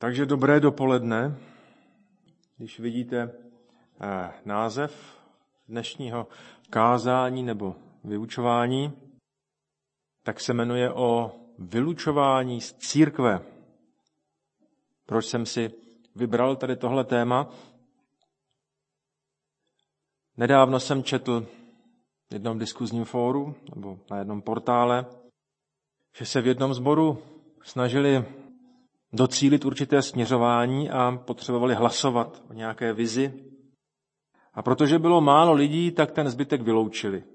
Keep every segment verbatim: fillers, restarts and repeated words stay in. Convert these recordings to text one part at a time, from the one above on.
Takže dobré dopoledne. Když vidíte eh, název dnešního kázání nebo vyučování, tak se jmenuje o vylučování z církve. Proč jsem si vybral tady tohle téma? Nedávno jsem četl v jednom diskuzním fóru nebo na jednom portále, že se v jednom sboru snažili docílit určité směřování a potřebovali hlasovat o nějaké vizi. A protože bylo málo lidí, tak ten zbytek vyloučili.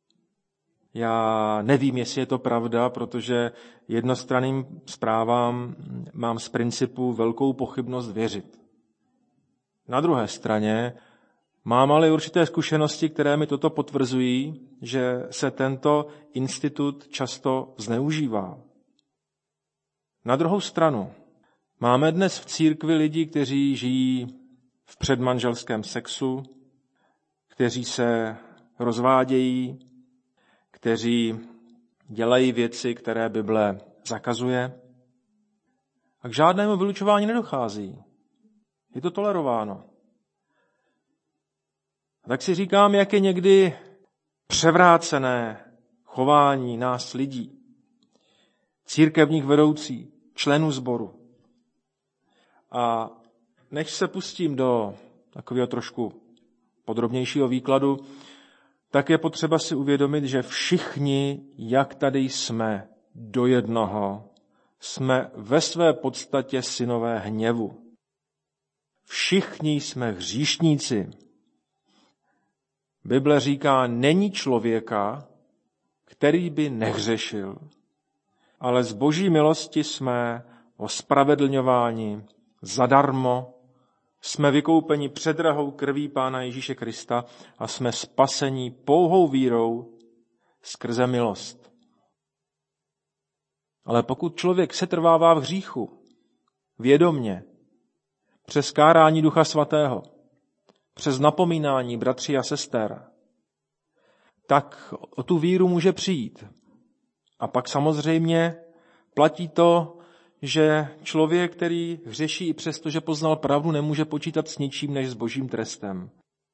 Já nevím, jestli je to pravda, protože jednostranným zprávám mám z principu velkou pochybnost věřit. Na druhé straně mám ale určité zkušenosti, které mi toto potvrzují, že se tento institut často zneužívá. Na druhou stranu máme dnes v církvi lidi, kteří žijí v předmanželském sexu, kteří se rozvádějí, kteří dělají věci, které Bible zakazuje. A k žádnému vylučování nedochází. Je to tolerováno. A tak si říkám, jak je někdy převrácené chování nás lidí, církevních vedoucí, členů sboru. A než se pustím do takového trošku podrobnějšího výkladu, tak je potřeba si uvědomit, že všichni, jak tady jsme, do jednoho, jsme ve své podstatě synové hněvu. Všichni jsme hříšníci. Bible říká, není člověka, který by nehřešil, ale z boží milosti jsme ospravedlňováni zadarmo, jsme vykoupeni předrahou krví Pána Ježíše Krista a jsme spaseni pouhou vírou skrze milost. Ale pokud člověk setrvává v hříchu, vědomně, přes kárání Ducha Svatého, přes napomínání bratří a sester, tak o tu víru může přijít. A pak samozřejmě platí to, že člověk, který hřeší i přesto, že poznal pravdu, nemůže počítat s ničím než s božím trestem.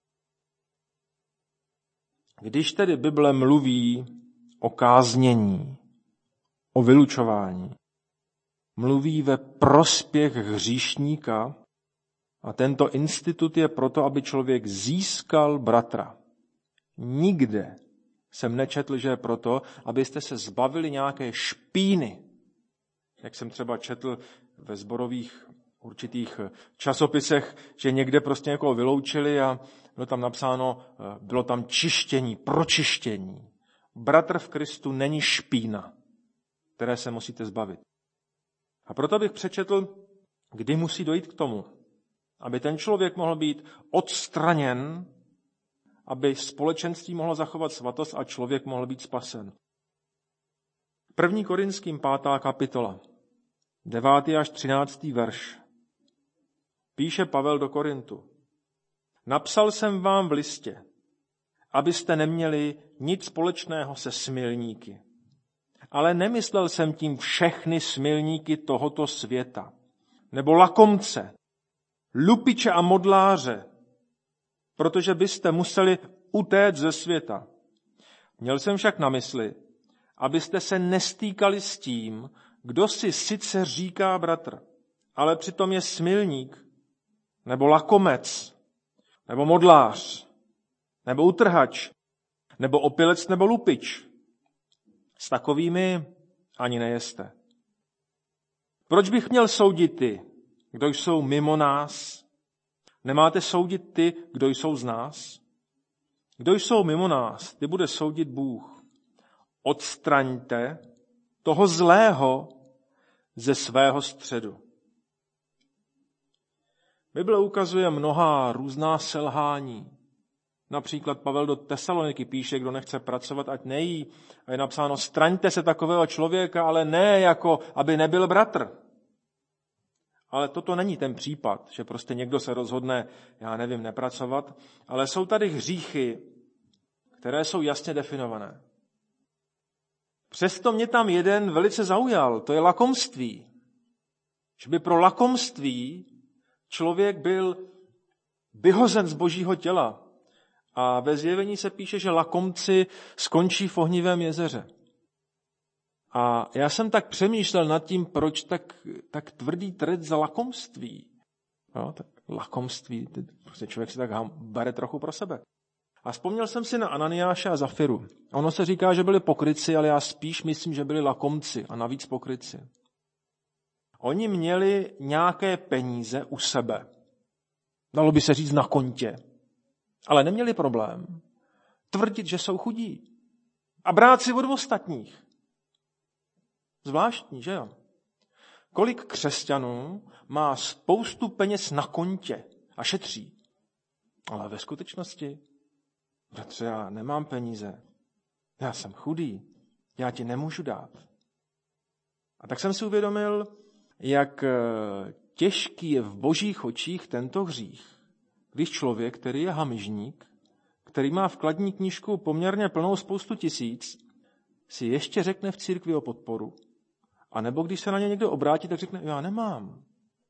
Když tedy Bible mluví o káznění, o vylučování, mluví ve prospěch hříšníka a tento institut je proto, aby člověk získal bratra. Nikde jsem nečetl, že je proto, abyste se zbavili nějaké špíny, jak jsem třeba četl ve sborových určitých časopisech, že někde prostě někoho vyloučili a bylo tam napsáno, bylo tam čištění, pročištění. Bratr v Kristu není špína, které se musíte zbavit. A proto bych přečetl, kdy musí dojít k tomu, aby ten člověk mohl být odstraněn, aby společenství mohlo zachovat svatost a člověk mohl být spasen. První Korinským pátá kapitola, devátý až třináctý verš. Píše Pavel do Korintu. Napsal jsem vám v listě, abyste neměli nic společného se smilníky. Ale nemyslel jsem tím všechny smilníky tohoto světa, nebo lakomce, lupiče a modláře, protože byste museli utéct ze světa. Měl jsem však na mysli, abyste se nestýkali s tím, kdo si sice říká bratr, ale přitom je smilník, nebo lakomec, nebo modlář, nebo utrhač, nebo opilec, nebo lupič. S takovými ani nejeste. Proč bych měl soudit ty, kdo jsou mimo nás? Nemáte soudit ty, kdo jsou z nás? Kdo jsou mimo nás, ty bude soudit Bůh. Odstraňte toho zlého ze svého středu. Bible ukazuje mnohá různá selhání. Například Pavel do Tesaloniky píše, kdo nechce pracovat, ať nejí. A je napsáno, straňte se takového člověka, ale ne jako, aby nebyl bratr. Ale toto není ten případ, že prostě někdo se rozhodne, já nevím, nepracovat, ale jsou tady hříchy, které jsou jasně definované. Přesto mě tam jeden velice zaujal, to je lakomství. Že by pro lakomství člověk byl vyhozen z božího těla. A ve Zjevení se píše, že lakomci skončí v ohnivém jezeře. A já jsem tak přemýšlel nad tím, proč tak, tak tvrdý trest za lakomství. No, tak lakomství, prostě člověk si tak bere trochu pro sebe. A vzpomněl jsem si na Ananiáše a Zafiru. Ono se říká, že byli pokrytci, ale já spíš myslím, že byli lakomci a navíc pokrytci. Oni měli nějaké peníze u sebe. Dalo by se říct na kontě. Ale neměli problém tvrdit, že jsou chudí. A brát si od ostatních. Zvláštní, že jo? Kolik křesťanů má spoustu peněz na kontě a šetří. Ale ve skutečnosti, bratře, já nemám peníze. Já jsem chudý. Já ti nemůžu dát. A tak jsem si uvědomil, jak těžký je v božích očích tento hřích. Když člověk, který je hamižník, který má vkladní knížku poměrně plnou spoustu tisíc, si ještě řekne v církvi o podporu. A nebo když se na ně někdo obrátí, tak řekne, já nemám.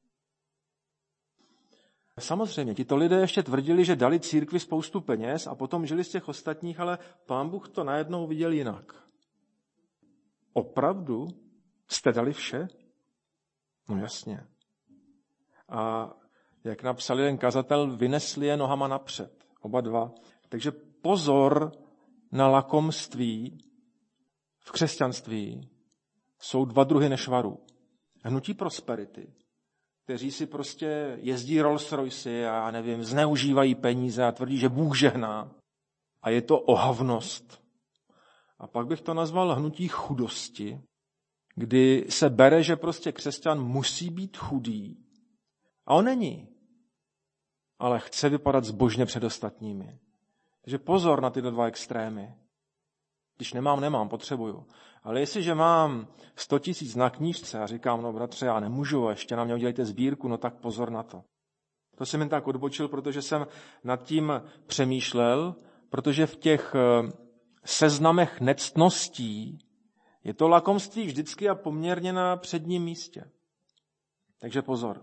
Samozřejmě, tito lidé ještě tvrdili, že dali církvi spoustu peněz a potom žili z těch ostatních, ale Pán Bůh to najednou viděl jinak. Opravdu jste dali vše? No jasně. A jak napsal jeden kazatel, vynesli je nohama napřed. Oba dva. Takže pozor na lakomství v křesťanství. Jsou dva druhy nešvarů. Hnutí prosperity, kteří si prostě jezdí Rolls Royce a já nevím, zneužívají peníze a tvrdí, že Bůh žehná. A je to ohavnost. A pak bych to nazval hnutí chudosti, kdy se bere, že prostě křesťan musí být chudý. A on není. Ale chce vypadat zbožně před ostatními. Takže pozor na tyto dva extrémy. Když nemám, nemám, potřebuju. Ale jestliže mám sto tisíc na knížce a říkám, no bratře, já nemůžu, ještě na mě udělejte sbírku, no tak pozor na to. To jsem jen tak odbočil, protože jsem nad tím přemýšlel, protože v těch seznamech nectností je to lakomství vždycky a poměrně na předním místě. Takže pozor.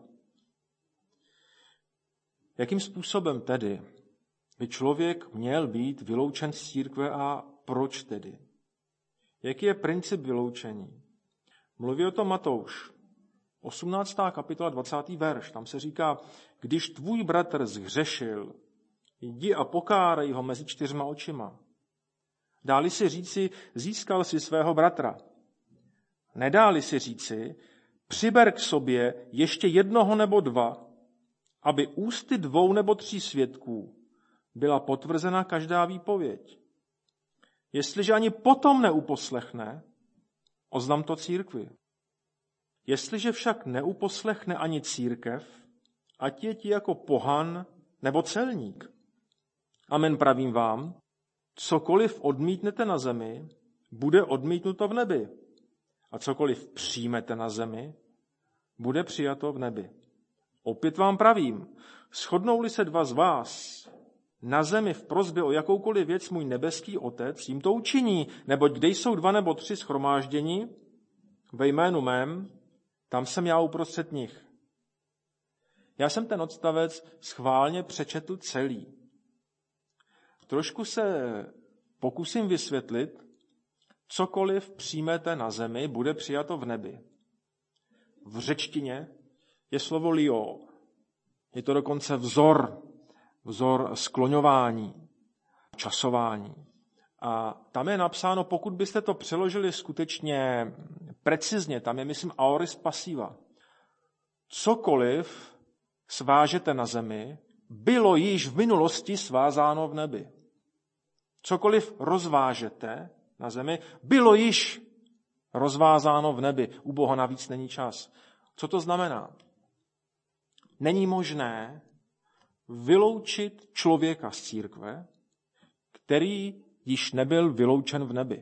Jakým způsobem tedy by člověk měl být vyloučen z církve a proč tedy? Jaký je princip vyloučení? Mluví o tom Matouš, osmnáctá kapitola, dvacátý verš. Tam se říká, když tvůj bratr zhřešil, jdi a pokárej ho mezi čtyřma očima. Dáli si říci, získal si svého bratra. Nedáli si říci, přiber k sobě ještě jednoho nebo dva, aby ústy dvou nebo tří svědků byla potvrzena každá výpověď. Jestliže ani potom neuposlechne, oznam to církvi. Jestliže však neuposlechne ani církev, ať je ti jako pohan nebo celník. Amen, pravím vám, cokoliv odmítnete na zemi, bude odmítnuto v nebi. A cokoliv přijmete na zemi, bude přijato v nebi. Opět vám pravím, shodnou-li se dva z vás na zemi v prosbě o jakoukoliv věc, můj nebeský Otec jim to učiní, neboť kde jsou dva nebo tři shromážděni ve jménu mém, tam jsem já uprostřed nich. Já jsem ten odstavec schválně přečetl celý. Trošku se pokusím vysvětlit, cokoliv přijmete na zemi, bude přijato v nebi. V řečtině je slovo lio. Je to dokonce vzor, vzor skloňování, časování. A tam je napsáno, pokud byste to přeložili skutečně precizně, tam je, myslím, aoris passiva. Cokoliv svážete na zemi, bylo již v minulosti svázáno v nebi. Cokoliv rozvážete na zemi, bylo již rozvázáno v nebi. U Boha navíc není čas. Co to znamená? Není možné vyloučit člověka z církve, který již nebyl vyloučen v nebi.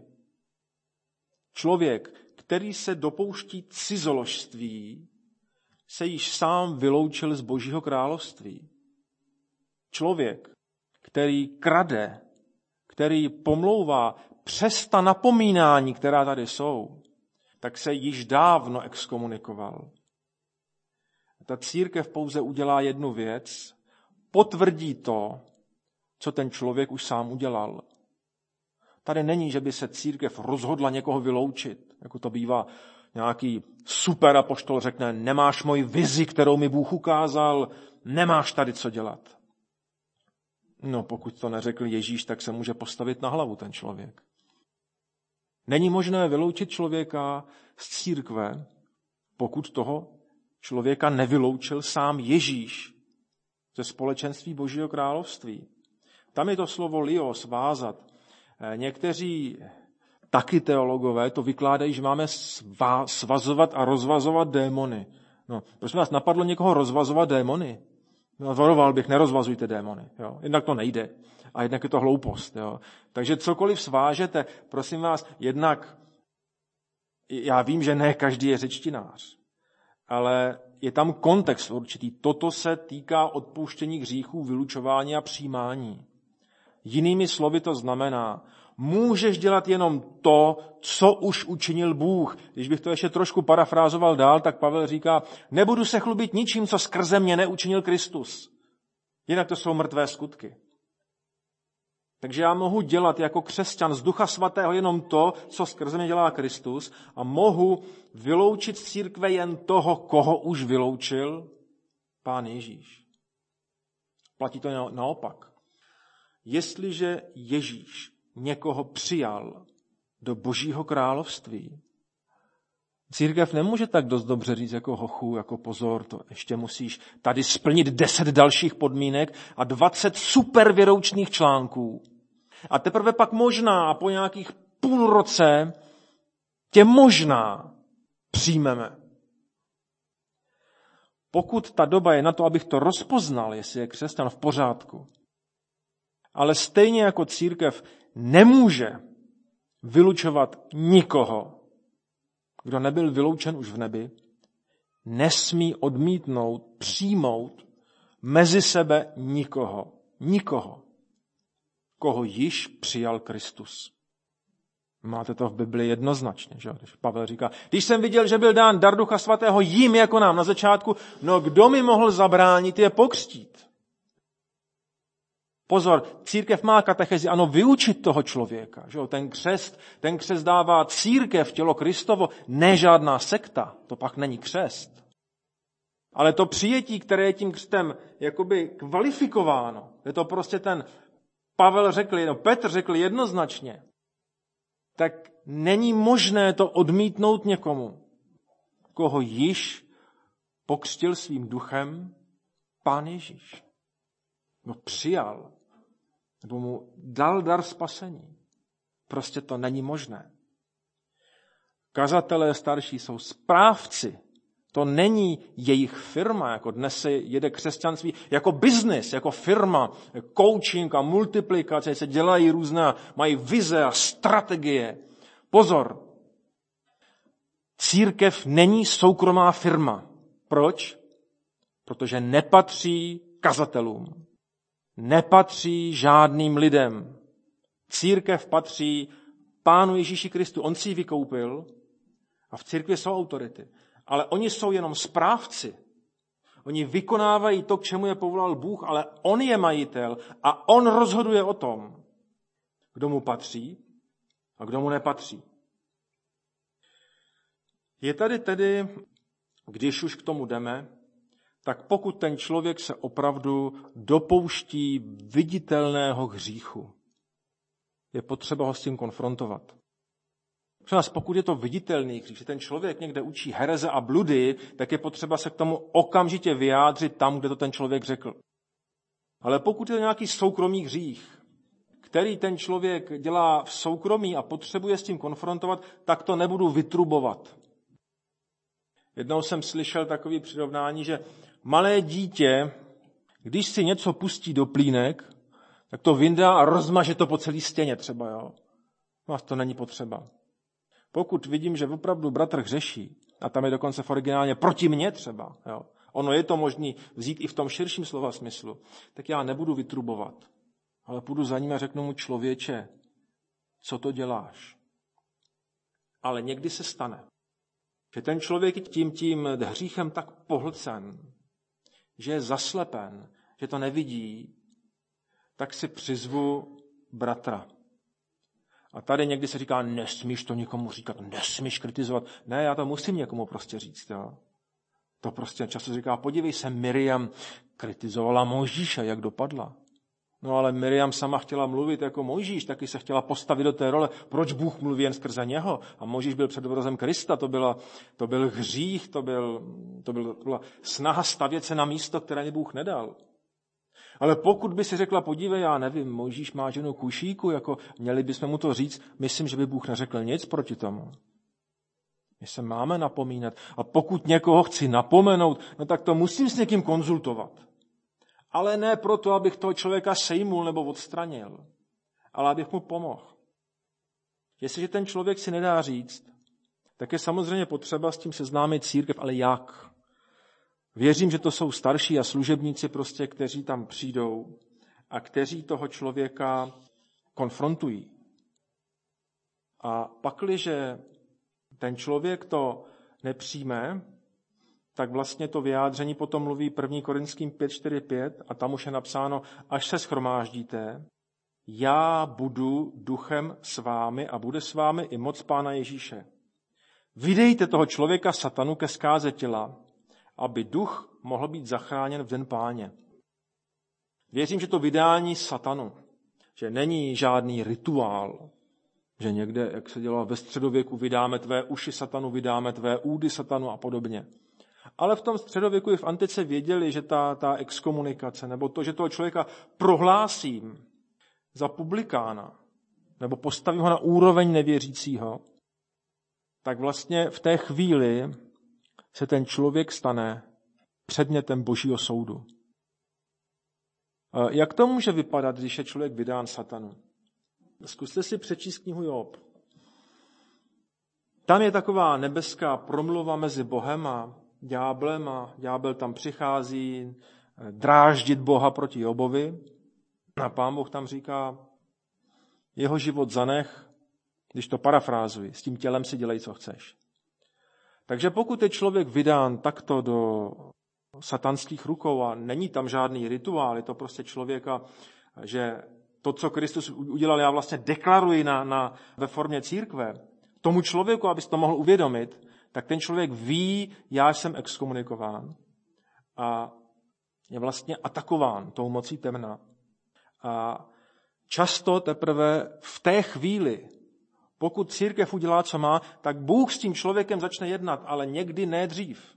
Člověk, který se dopouští cizoložství, se již sám vyloučil z Božího království. Člověk, který krade, který pomlouvá přes ta napomínání, která tady jsou, tak se již dávno exkomunikoval. Ta církev pouze udělá jednu věc, potvrdí to, co ten člověk už sám udělal. Tady není, že by se církev rozhodla někoho vyloučit, jako to bývá nějaký super apoštol řekne, nemáš moji vizi, kterou mi Bůh ukázal, nemáš tady co dělat. No, pokud to neřekl Ježíš, tak se může postavit na hlavu ten člověk. Není možné vyloučit člověka z církve, pokud toho člověka nevyloučil sám Ježíš ze společenství Božího království. Tam je to slovo lios, vázat. Někteří taky teologové to vykládají, že máme svazovat a rozvazovat démony. No, prosím vás, napadlo někoho rozvazovat démony? No, varoval bych, nerozvazujte démony. Jo? Jednak to nejde. A jednak je to hloupost. Jo? Takže cokoliv svážete, prosím vás, jednak, já vím, že ne každý je řečtinář, ale je tam kontext určitý. Toto se týká odpouštění hříchů, vylučování a přijímání. Jinými slovy to znamená, můžeš dělat jenom to, co už učinil Bůh. Když bych to ještě trošku parafrázoval dál, tak Pavel říká, nebudu se chlubit ničím, co skrze mě neučinil Kristus. Jinak to jsou mrtvé skutky. Takže já mohu dělat jako křesťan z Ducha Svatého jenom to, co skrze mě dělá Kristus a mohu vyloučit z církve jen toho, koho už vyloučil Pán Ježíš. Platí to naopak. Jestliže Ježíš někoho přijal do Božího království, církev nemůže tak dost dobře říct jako hochu, jako pozor, to ještě musíš tady splnit deset dalších podmínek a dvacet super věroučných článků. A teprve pak možná po nějakých půl roce tě možná přijmeme. Pokud ta doba je na to, abych to rozpoznal, jestli je křesťan v pořádku, ale stejně jako církev nemůže vylučovat nikoho, kdo nebyl vyloučen už v nebi, nesmí odmítnout, přijmout mezi sebe nikoho, nikoho, koho již přijal Kristus. Máte to v Bibli jednoznačně, že? Když Pavel říká, když jsem viděl, že byl dán dar Ducha Svatého jim jako nám na začátku, no kdo mi mohl zabránit je pokřtít? Pozor, církev má katechezi, ano, vyučit toho člověka. Že? Ten křest, ten křest dává církev, tělo Kristovo, ne žádná sekta, to pak není křest. Ale to přijetí, které je tím křtem jakoby kvalifikováno, je to prostě ten Pavel řekl, no Petr řekl jednoznačně, tak není možné to odmítnout někomu, koho již pokřtil svým duchem Pán Ježíš. No přijal, nebo mu dal dar spasení. Prostě to není možné. Kazatelé starší jsou správci. To není jejich firma, jako dnes se jede křesťanství, jako biznis, jako firma, coaching a multiplikace, se dělají různé, mají vize a strategie. Pozor, církev není soukromá firma. Proč? Protože nepatří kazatelům. Nepatří žádným lidem. Církev patří Pánu Ježíši Kristu. On si ji vykoupil a v církvi jsou autority. Ale oni jsou jenom správci. Oni vykonávají to, k čemu je povolal Bůh, ale on je majitel a on rozhoduje o tom, kdo mu patří a kdo mu nepatří. Je tady tedy, když už k tomu jdeme, tak pokud ten člověk se opravdu dopouští viditelného hříchu, je potřeba ho s tím konfrontovat. Pokud je to viditelný hřích, že ten člověk někde učí hereze a bludy, tak je potřeba se k tomu okamžitě vyjádřit tam, kde to ten člověk řekl. Ale pokud je to nějaký soukromý hřích, který ten člověk dělá v soukromí a potřebuje s tím konfrontovat, tak to nebudu vytrubovat. Jednou jsem slyšel takový přirovnání, že malé dítě, když si něco pustí do plínek, tak to vyndá a rozmaže to po celé stěně třeba. Jo? No, to není potřeba. Pokud vidím, že opravdu bratr hřeší, a tam je dokonce v originále proti mně třeba, jo, ono je to možné vzít i v tom širším slova smyslu, tak já nebudu vytrubovat, ale půjdu za ním a řeknu mu, člověče, co to děláš? Ale někdy se stane, že ten člověk je tím tím hříchem tak pohlcen, že je zaslepen, že to nevidí, tak si přizvu bratra. A tady někdy se říká, nesmíš to nikomu říkat, nesmíš kritizovat. Ne, já to musím někomu prostě říct. Jo. To prostě často říká, podívej se, Miriam kritizovala Mojžíše, jak dopadla. No ale Miriam sama chtěla mluvit jako Mojžíš, taky se chtěla postavit do té role. Proč Bůh mluví jen skrze něho? A Mojžíš byl před obrazem Krista, to, byla, to byl hřích, to, byl, to, byl, to byla snaha stavět se na místo, které mi Bůh nedal. Ale pokud by si řekla, podívej, já nevím, Mojžíš má ženu Kušíku, jako měli bychom mu to říct, myslím, že by Bůh neřekl nic proti tomu. My se máme napomínat. A pokud někoho chci napomenout, no tak to musím s někým konzultovat. Ale ne proto, abych toho člověka sejmul nebo odstranil, ale abych mu pomohl. Jestliže ten člověk si nedá říct, tak je samozřejmě potřeba s tím seznámit církev, ale jak? Věřím, že to jsou starší a služebníci, prostě, kteří tam přijdou a kteří toho člověka konfrontují. A pakliže ten člověk to nepřijme, tak vlastně to vyjádření potom mluví první Korinským pět čtyři pět a tam už je napsáno, až se shromáždíte, já budu duchem s vámi a bude s vámi i moc Pána Ježíše. Vydejte toho člověka satanu ke zkáze těla, aby duch mohl být zachráněn v den Páně. Věřím, že to vydání satanu, že není žádný rituál, že někde, jak se dělalo ve středověku, vydáme tvé uši satanu, vydáme tvé údy satanu a podobně. Ale v tom středověku i v antice věděli, že ta, ta exkomunikace, nebo to, že toho člověka prohlásím za publikána, nebo postavím ho na úroveň nevěřícího, tak vlastně v té chvíli se ten člověk stane předmětem Božího soudu. Jak to může vypadat, když je člověk vydán satanu? Zkuste si přečíst knihu Job. Tam je taková nebeská promluva mezi Bohem a ďáblem a ďábel tam přichází dráždit Boha proti Jobovi. A Pán Bůh tam říká, jeho život zanech, když to parafrázuji, s tím tělem si dělej, co chceš. Takže pokud je člověk vydán takto do satanských rukou a není tam žádný rituál, je to prostě člověka, že to, co Kristus udělal, já vlastně deklaruji na, na, ve formě církve, tomu člověku, aby si to mohl uvědomit, tak ten člověk ví, já jsem exkomunikován a je vlastně atakován tou mocí temna. A často teprve v té chvíli, pokud církev udělá, co má, tak Bůh s tím člověkem začne jednat, ale někdy ne dřív.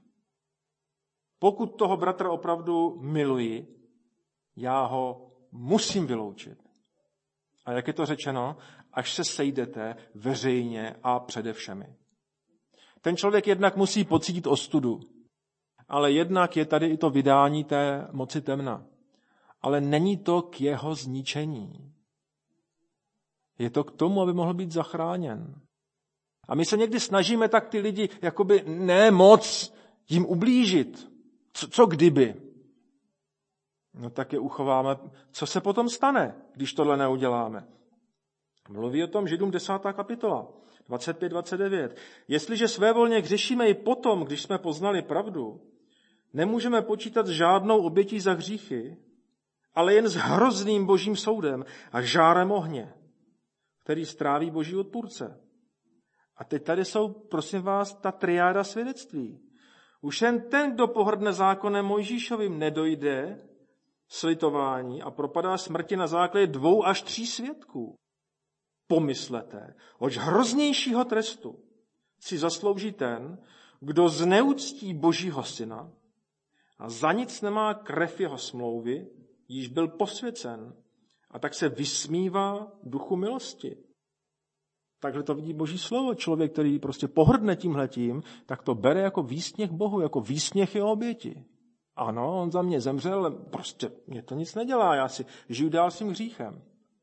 Pokud toho bratra opravdu miluji, já ho musím vyloučit. A jak je to řečeno? Až se sejdete veřejně a přede všemi. Ten člověk jednak musí pocítit ostudu, ale jednak je tady i to vydání té moci temna. Ale není to k jeho zničení. Je to k tomu, aby mohl být zachráněn. A my se někdy snažíme tak ty lidi jakoby ne moc jim ublížit. Co, co kdyby? No tak je uchováme. Co se potom stane, když tohle neuděláme? Mluví o tom Židům desátá kapitola, dvacet pět dvacet devět. Jestliže svévolně hřešíme i potom, když jsme poznali pravdu, nemůžeme počítat s žádnou obětí za hříchy, ale jen s hrozným božím soudem a žárem ohně, který stráví boží odpůrce. A teď tady jsou, prosím vás, ta triáda svědectví. Už jen ten, kdo pohrdne zákonem Mojžíšovým, nedojde slitování a propadá smrti na základě dvou až tří svědků. Pomyslete, oč hroznějšího trestu si zaslouží ten, kdo zneuctí Božího syna a za nic nemá krev jeho smlouvy, již byl posvěcen a tak se vysmívá duchu milosti. Takhle to vidí Boží slovo. Člověk, který prostě pohrdne tímhletím, tak to bere jako výsměch Bohu, jako výsměch jeho oběti. Ano, on za mě zemřel, ale prostě mě to nic nedělá, já si žiju dál svým hříchem.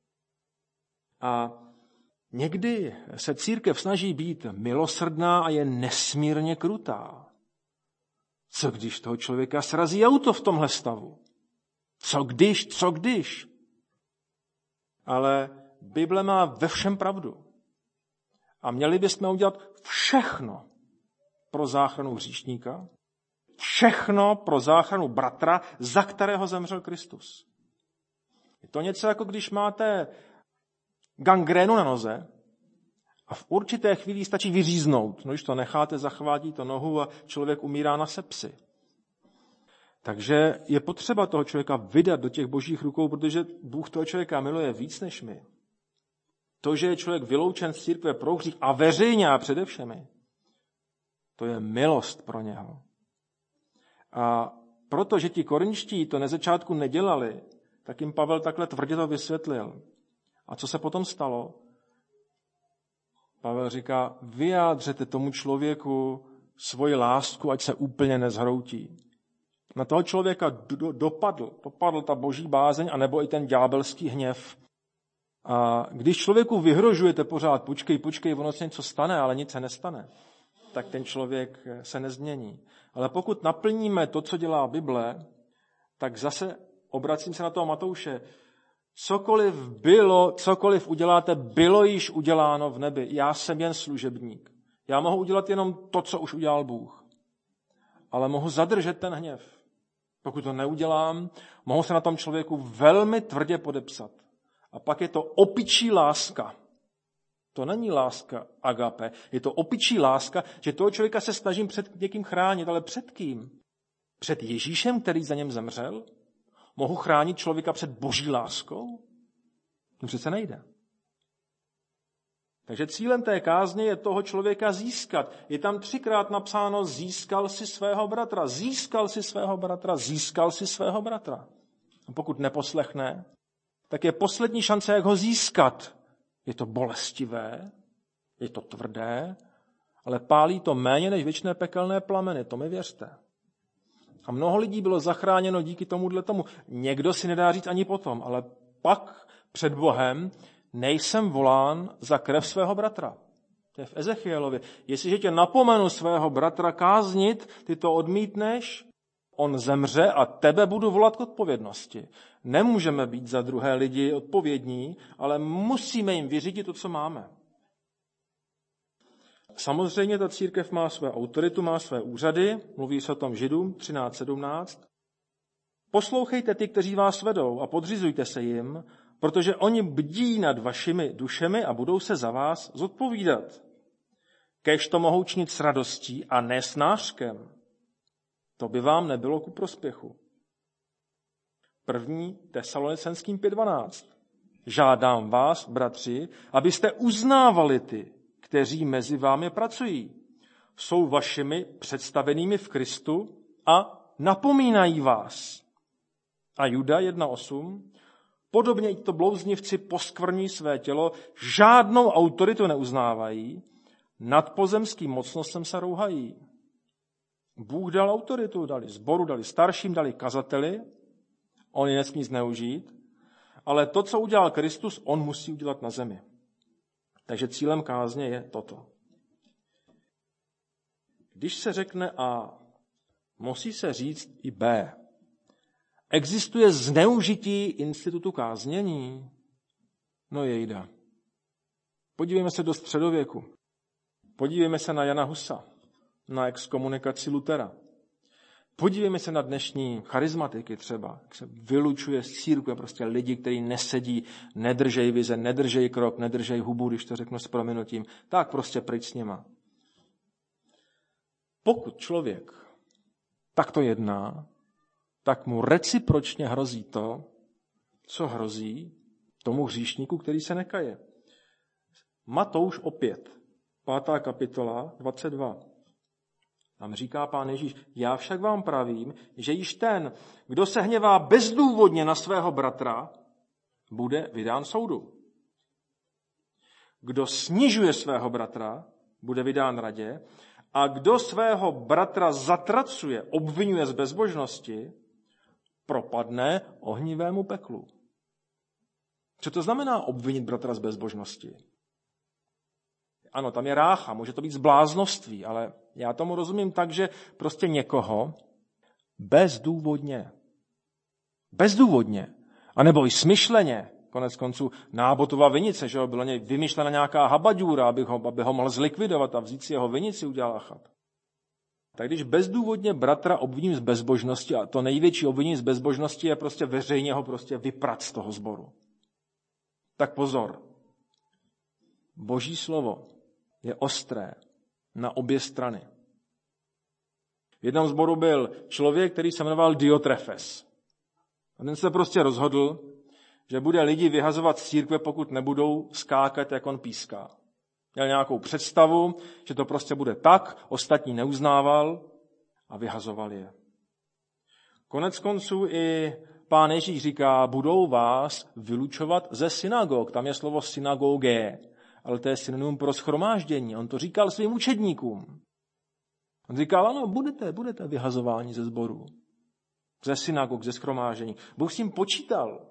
A někdy se církev snaží být milosrdná a je nesmírně krutá. Co když toho člověka srazí auto v tomhle stavu? Co když, co když? Ale Bible má ve všem pravdu. A měli bychom udělat všechno pro záchranu hříšníka, Všechno pro záchranu bratra, za kterého zemřel Kristus. Je to něco, jako když máte gangrénu na noze a v určité chvíli stačí vyříznout. No, když to necháte, zachvátí to nohu a člověk umírá na sepsi. Takže je potřeba toho člověka vydat do těch božích rukou, protože Bůh toho člověka miluje víc než my. To, že je člověk vyloučen z církve pro hřích a veřejně a především, to je milost pro něho. A protože ti korinští to na začátku nedělali, tak jim Pavel takhle tvrdě to vysvětlil. A co se potom stalo? Pavel říká, vyjádřete tomu člověku svoji lásku, ať se úplně nezhroutí. Na toho člověka do, dopadl, dopadl ta boží bázeň, anebo i ten ďábelský hněv. A když člověku vyhrožujete pořád, počkej, počkej, ono se něco stane, ale nic se nestane, tak ten člověk se nezmění. Ale pokud naplníme to, co dělá Bible, tak zase obracím se na toho Matouše. Cokoliv bylo, cokoliv uděláte, bylo již uděláno v nebi. Já jsem jen služebník. Já mohu udělat jenom to, co už udělal Bůh. Ale mohu zadržet ten hněv. Pokud to neudělám, mohu se na tom člověku velmi tvrdě podepsat. A pak je to opičí láska. To není láska agape, je to opičí láska, že toho člověka se snažím před někým chránit, ale před kým? Před Ježíšem, který za něm zemřel? Mohu chránit člověka před boží láskou? To přece nejde. Takže cílem té kázně je toho člověka získat. Je tam třikrát napsáno, získal si svého bratra, získal si svého bratra, získal si svého bratra. A pokud neposlechne, tak je poslední šance, jak ho získat. Je to bolestivé, je to tvrdé, ale pálí to méně než věčné pekelné plameny, to mi věřte. A mnoho lidí bylo zachráněno díky tomuhle tomu. Někdo si nedá říct ani potom, ale pak před Bohem nejsem volán za krev svého bratra. To je v Ezechielově. Jestliže tě napomenu svého bratra káznit, ty to odmítneš, on zemře a tebe budu volat k odpovědnosti. Nemůžeme být za druhé lidi odpovědní, ale musíme jim vyřídit to, co máme. Samozřejmě ta církev má své autoritu, má své úřady, mluví se o tom Židům třináct sedmnáct. Poslouchejte ty, kteří vás vedou a podřizujte se jim, protože oni bdí nad vašimi dušemi a budou se za vás zodpovídat. Kéž to mohou činit s radostí a ne s nářkem. To by vám nebylo ku prospěchu. První Tesalonicenským pět dvanáct. Žádám vás, bratři, abyste uznávali ty, kteří mezi vámi pracují. Jsou vašimi představenými v Kristu a napomínají vás. A Juda jedna osm. Podobně i to blouznivci poskvrní své tělo, žádnou autoritu neuznávají, nad pozemským mocnostem se rouhají. Bůh dal autoritu, dali sboru, dali starším, dali kazateli, on ji nesmí zneužít, ale to, co udělal Kristus, on musí udělat na zemi. Takže cílem kázně je toto. Když se řekne A, musí se říct i B. Existuje zneužití institutu káznění? No jejda. Podívejme se do středověku. Podívejme se na Jana Husa, na exkomunikaci Lutera. Podívejme se na dnešní charizmatiky třeba, jak se vylučuje z církve prostě lidi, kteří nesedí, nedržej vize, nedržej krok, nedržej hubu, když to řeknu s prominutím, tak prostě pryč s nima. Pokud člověk takto jedná, tak mu recipročně hrozí to, co hrozí tomu hříšníku, který se nekaje. Matouš opět, pátá kapitola, dvacet dva. Tam říká Pán Ježíš, já však vám pravím, že již ten, kdo se hněvá bezdůvodně na svého bratra, bude vydán soudu. Kdo snižuje svého bratra, bude vydán radě, a kdo svého bratra zatracuje, obvinuje z bezbožnosti, propadne ohnivému peklu. Co to znamená obvinit bratra z bezbožnosti? Ano, tam je rácha, může to být zbláznoství, ale já tomu rozumím tak, že prostě někoho bezdůvodně, bezdůvodně, anebo i smyšleně, konec konců Nábotova vinice, že jo, byla vymyšlena nějaká habaďůra, aby ho, aby ho mohl zlikvidovat a vzít si jeho vinici, udělal Achab. Tak když bezdůvodně bratra obviním z bezbožnosti, a to největší obvinění z bezbožnosti je prostě veřejně ho prostě vyprat z toho sboru. Tak pozor. Boží slovo je ostré na obě strany. V jednom sboru byl člověk, který se jmenoval Diotrefes. A ten se prostě rozhodl, že bude lidi vyhazovat z církve, pokud nebudou skákat, jak on píská. Měl nějakou představu, že to prostě bude tak, ostatní neuznával a vyhazoval je. Konec konců i Pán Ježíš říká, budou vás vylučovat ze synagog. Tam je slovo synagogé, ale to je synonym pro shromáždění. On to říkal svým učedníkům. On říkal, ano, budete, budete vyhazováni ze sboru, ze synagog, ze shromáždění. Bůh s tím počítal.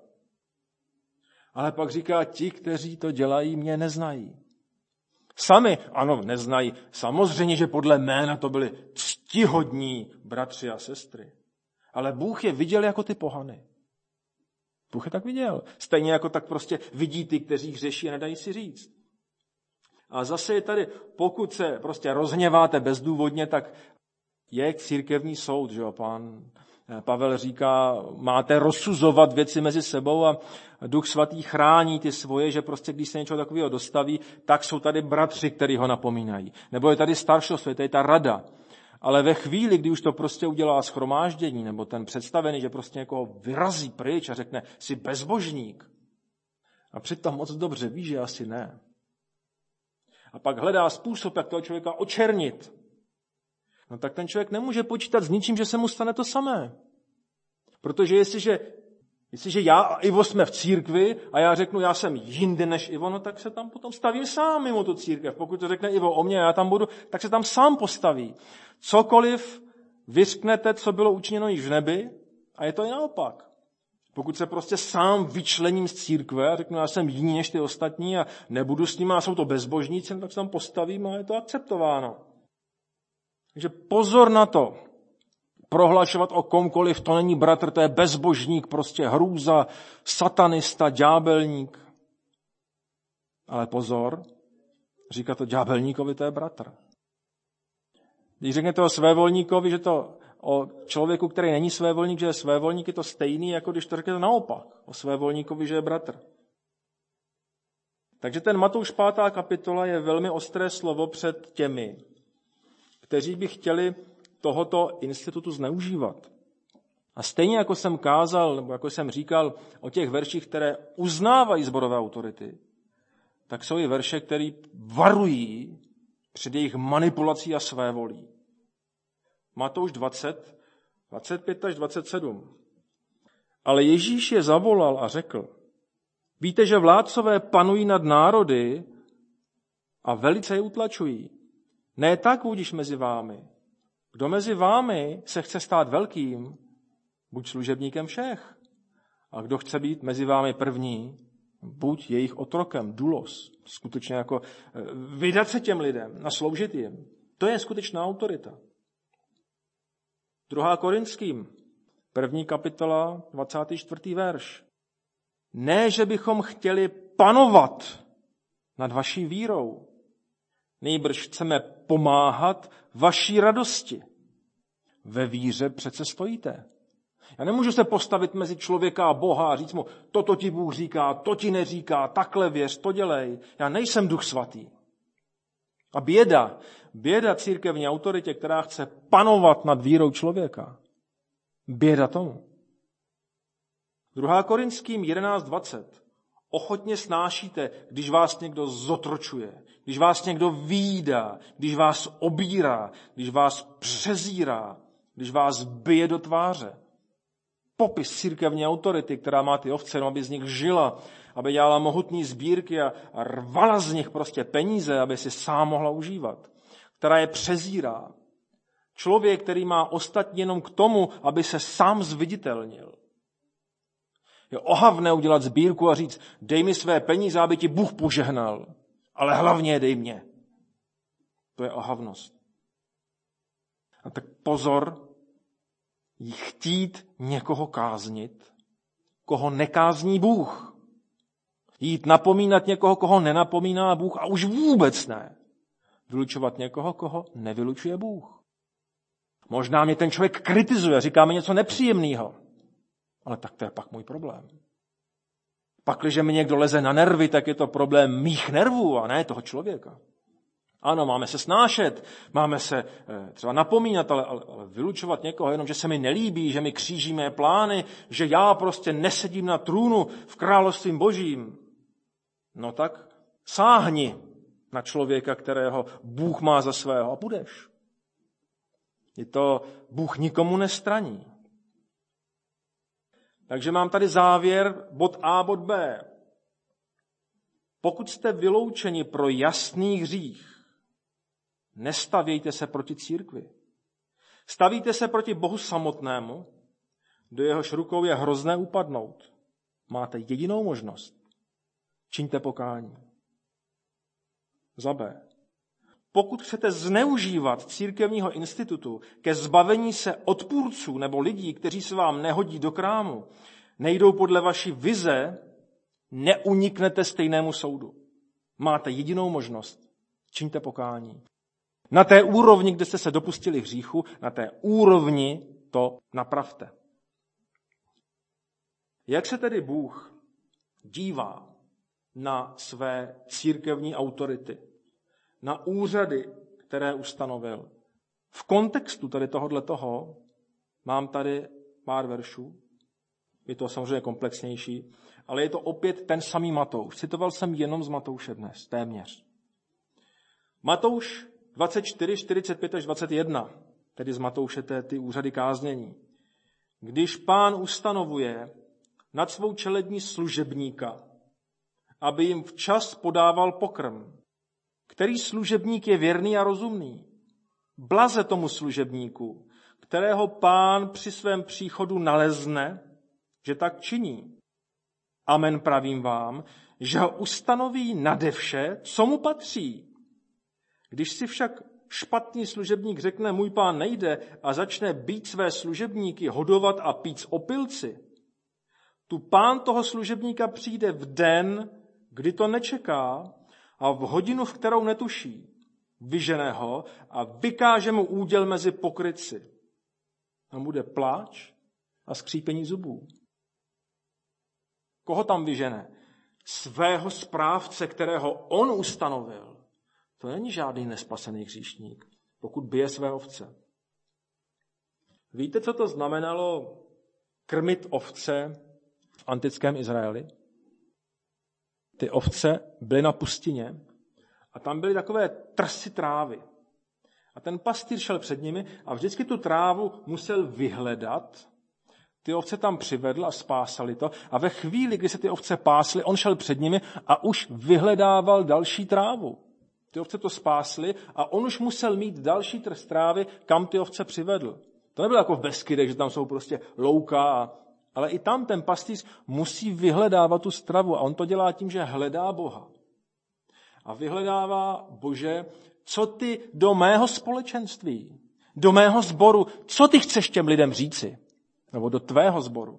Ale pak říká, ti, kteří to dělají, mě neznají. Sami, ano, neznají. Samozřejmě, že podle jména to byli ctihodní bratři a sestry. Ale Bůh je viděl jako ty pohany. Bůh je tak viděl. Stejně jako tak prostě vidí ty, kteří hřeší a nedají si říct. A zase je tady, pokud se prostě rozhněváte bezdůvodně, tak je církevní soud, že jo, pán Pavel říká, máte rozsuzovat věci mezi sebou a Duch Svatý chrání ty svoje, že prostě když se něčeho takového dostaví, tak jsou tady bratři, kteří ho napomínají. Nebo je tady staršost, je tady ta rada. Ale ve chvíli, kdy už to prostě udělá shromáždění, nebo ten představený, že prostě někoho vyrazí pryč a řekne, jsi bezbožník. A přitom moc dobře ví, že asi ne. A pak hledá způsob, jak toho člověka očernit. No tak ten člověk nemůže počítat s ničím, že se mu stane to samé. Protože jestliže, jestliže já a Ivo jsme v církvi a já řeknu, já jsem jinde než Ivo, no tak se tam potom stavím sám mimo tu církev. Pokud to řekne Ivo o mně a já tam budu, tak se tam sám postaví. Cokoliv vyřknete, co bylo učiněno již v nebi, a je to i naopak. Pokud se prostě sám vyčlením z církve a řeknu, já jsem jiný než ty ostatní a nebudu s nimi a jsou to bezbožníci, tak se tam postavím a je to akceptováno. Takže pozor na to. Prohlašovat o komkoliv, to není bratr, to je bezbožník, prostě hrůza, satanista, ďábelník. Ale pozor, říká to ďábelníkovi, to je bratr. Když řeknete o svévolníkovi, že to o člověku, který není svévolník, že je svévolník, je to stejný, jako když to řeknete naopak. O svévolníkovi, že je bratr. Takže ten Matouš pátá kapitola je velmi ostré slovo před těmi, kteří by chtěli tohoto institutu zneužívat. A stejně jako jsem kázal, nebo jako jsem říkal o těch verších, které uznávají sborové autority, tak jsou i verše, které varují před jejich manipulací a svévolí. Matouš dvacet, dvacet pět až dvacet sedm. Ale Ježíš je zavolal a řekl, víte, že vládcové panují nad národy a velice je utlačují. Ne tak budiš mezi vámi. Kdo mezi vámi se chce stát velkým, buď služebníkem všech. A kdo chce být mezi vámi první, buď jejich otrokem, dulos. Skutečně jako vydat se těm lidem, nasloužit jim. To je skutečná autorita. druhá Korinským, první kapitola, dvacátý čtvrtý verš. Ne, že bychom chtěli panovat nad vaší vírou, nejbrž chceme pomáhat vaší radosti. Ve víře přece stojíte. Já nemůžu se postavit mezi člověka a Boha a říct mu, toto ti Bůh říká, to ti neříká, takhle věř, to dělej. Já nejsem Duch Svatý. A běda, běda církevní autoritě, která chce panovat nad vírou člověka. Běda tomu. druhá Korinským jedenáct dvacet. Ochotně snášíte, když vás někdo zotročuje, když vás někdo výdá, když vás obírá, když vás přezírá, když vás bije do tváře. Popis církevní autority, která má ty ovce, aby z nich žila, aby dělala mohutní sbírky a, a rvala z nich prostě peníze, aby si sám mohla užívat. Která je přezírá. Člověk, který má ostatní jenom k tomu, aby se sám zviditelnil. Je ohavné udělat sbírku a říct, dej mi své peníze, aby ti Bůh požehnal, ale hlavně dej mě. To je ohavnost. A tak pozor, chtít někoho káznit, koho nekázní Bůh. Jít napomínat někoho, koho nenapomíná Bůh a už vůbec ne. Vylučovat někoho, koho nevylučuje Bůh. Možná mě ten člověk kritizuje, říká mi něco nepříjemného. Ale tak to je pak můj problém. Pakliže mi někdo leze na nervy, tak je to problém mých nervů a ne toho člověka. Ano, máme se snášet, máme se třeba napomínat, ale, ale, ale vylučovat někoho jenom, že se mi nelíbí, že mi kříží mé plány, že já prostě nesedím na trůnu v království božím. No tak sáhni na člověka, kterého Bůh má za svého a budeš. Je to Bůh nikomu nestraní. Takže mám tady závěr, bod A, bod B. Pokud jste vyloučeni pro jasný hřích, nestavějte se proti církvi. Stavíte se proti Bohu samotnému, do jehož rukou je hrozné upadnout. Máte jedinou možnost. Čiňte pokání. Za B. Pokud chcete zneužívat církevního institutu ke zbavení se odpůrců nebo lidí, kteří se vám nehodí do krámu, nejdou podle vaší vize, neuniknete stejnému soudu. Máte jedinou možnost. Čiňte pokání. Na té úrovni, kde jste se dopustili hříchu, na té úrovni to napravte. Jak se tedy Bůh dívá na své církevní autority, na úřady, které ustanovil? V kontextu tady tohohle toho mám tady pár veršů. Je to samozřejmě komplexnější, ale je to opět ten samý Matouš. Citoval jsem jenom z Matouše dnes, téměř. Matouš dvacet čtyři, čtyřicet pět až dvacet jedna, tedy z Matouše ty úřady káznění. Když Pán ustanovuje nad svou čelední služebníka, aby jim včas podával pokrm, který služebník je věrný a rozumný. Blaze tomu služebníku, kterého Pán při svém příchodu nalezne, že tak činí. Amen, pravím vám, že ho ustanoví nade vše, co mu patří. Když si však špatný služebník řekne, můj pán nejde, a začne být své služebníky, hodovat a pít z opilci, tu pán toho služebníka přijde v den, kdy to nečeká a v hodinu, v kterou netuší. Vyžene ho a vykáže mu úděl mezi pokrytci. A bude pláč a skřípení zubů. Koho tam vyžene? Svého správce, kterého on ustanovil. To není žádný nespasený hříšník, pokud bije své ovce. Víte, co to znamenalo krmit ovce v antickém Izraeli? Ty ovce byly na pustině a tam byly takové trsy trávy. A ten pastýř šel před nimi a vždycky tu trávu musel vyhledat. Ty ovce tam přivedl a spásali to. A ve chvíli, kdy se ty ovce pásly, on šel před nimi a už vyhledával další trávu. Ty ovce to spásly a on už musel mít další trst trávy, kam ty ovce přivedl. To nebylo jako v Beskydech, že tam jsou prostě louka, a, ale i tam ten pastýř musí vyhledávat tu stravu a on to dělá tím, že hledá Boha. A vyhledává, Bože, co ty do mého společenství, do mého sboru, co ty chceš těm lidem říci? Nebo do tvého sboru.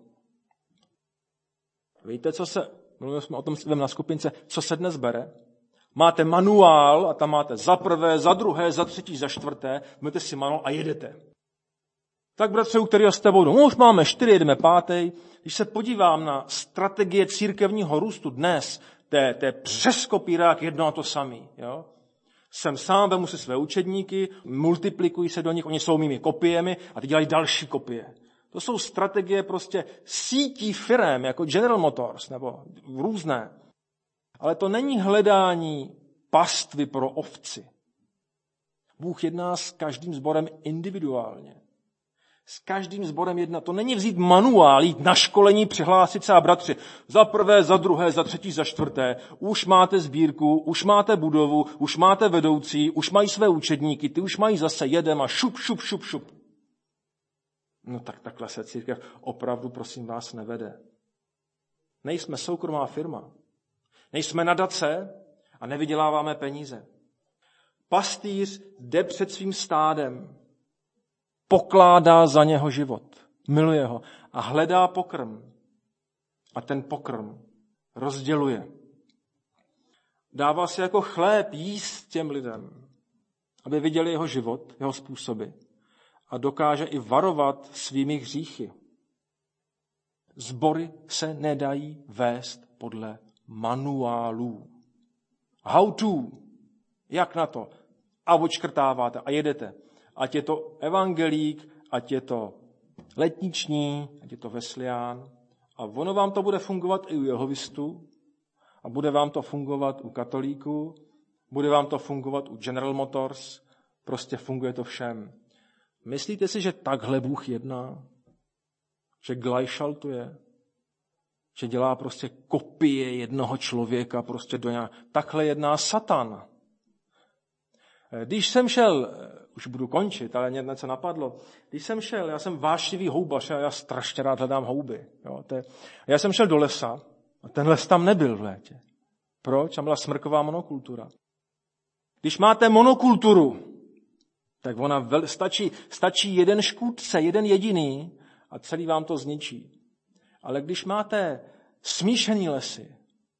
Víte, co se, mluvili jsme o tom na skupince, co se dnes bere? Máte manuál a tam máte za prvé, za druhé, za třetí, za čtvrté, máte si manuál a jedete. Tak, bratře, u kterého jste vodu? No, už máme čtyři, jedeme pátý. Když se podívám na strategie církevního růstu dnes, to je přes kopírák jedno a to samý. Jo? Jsem sám, vemu si své učedníky, multiplikují se do nich, oni jsou mými kopiemi a ty dělají další kopie. To jsou strategie prostě sítí firem, jako General Motors, nebo různé. Ale to není hledání pastvy pro ovci. Bůh jedná s každým sborem individuálně. S každým sborem jedná. To není vzít manuál, jít na školení, přihlásit se a bratři. Za prvé, za druhé, za třetí, za čtvrté. Už máte sbírku, už máte budovu, už máte vedoucí, už mají své učedníky, ty už mají zase jedem a šup, šup, šup, šup. No tak takhle se církev opravdu, prosím vás, nevede. Nejsme soukromá firma. Nejsme nadace a nevyděláváme peníze. Pastýř jde před svým stádem, pokládá za něho život, miluje ho a hledá pokrm. A ten pokrm rozděluje. Dává se jako chléb jíst těm lidem, aby viděli jeho život, jeho způsoby. a dokáže i varovat svými hříchy. Sbory se nedají vést podle manuálů. How to, jak na to? A odškrtáváte a jedete. Ať je to evangelík, ať je to letniční, ať je to veslián. A ono vám to bude fungovat i u jehovistů, a bude vám to fungovat u katolíků, bude vám to fungovat u General Motors, prostě funguje to všem. Myslíte si, že takhle Bůh jedná? Že glajšaltuje? Že dělá prostě kopie jednoho člověka prostě do nějak... Takhle jedná Satan. Když jsem šel, už budu končit, ale mě něco napadlo, když jsem šel, já jsem vášlivý houbař, já strašně rád hledám houby. Jo, to je, já jsem šel do lesa a ten les tam nebyl v létě. Proč? Tam byla smrková monokultura. Když máte monokulturu, tak ona vel, stačí, stačí jeden škůdce, jeden jediný a celý vám to zničí. Ale když máte smíšený lesy,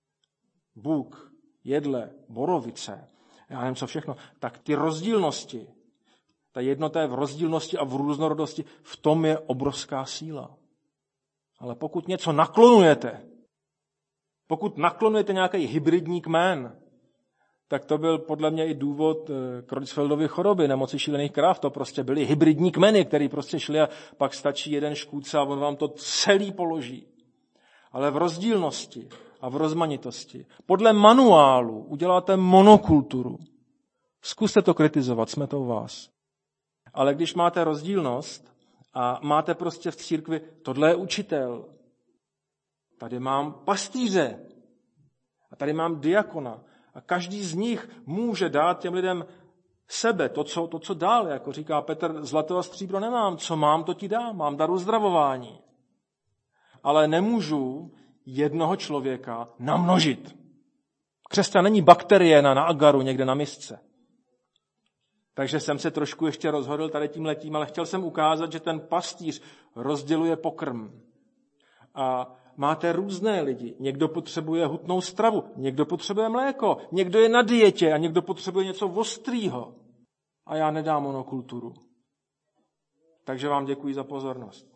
buk, jedle, borovice, já nevím co všechno, tak ty rozdílnosti, ta jednota je v rozdílnosti a v různorodosti, v tom je obrovská síla. Ale pokud něco naklonujete, pokud naklonujete nějaký hybridní kmen, tak to byl podle mě i důvod Creutzfeldovy choroby, nemoci šílených kráv. To prostě byly hybridní kmeny, které prostě šly a pak stačí jeden škůdce a on vám to celý položí. Ale v rozdílnosti a v rozmanitosti. Podle manuálu uděláte monokulturu. Zkuste to kritizovat, jsme to u vás. Ale když máte rozdílnost a máte prostě v církvi, tohle je učitel, tady mám pastýře a tady mám diakona a každý z nich může dát těm lidem sebe, to, co, to, co dál, jako říká Petr, zlato a stříbro nemám, co mám, to ti dám, mám dar uzdravování. Ale nemůžu jednoho člověka namnožit. Křesťan není bakterie na, na agaru někde na misce. Takže jsem se trošku ještě rozhodl tady tím letím, ale chtěl jsem ukázat, že ten pastýř rozděluje pokrm. A máte různé lidi. Někdo potřebuje hutnou stravu, někdo potřebuje mléko, někdo je na dietě a někdo potřebuje něco ostrýho. A já nedám monokulturu. Takže vám děkuji za pozornost.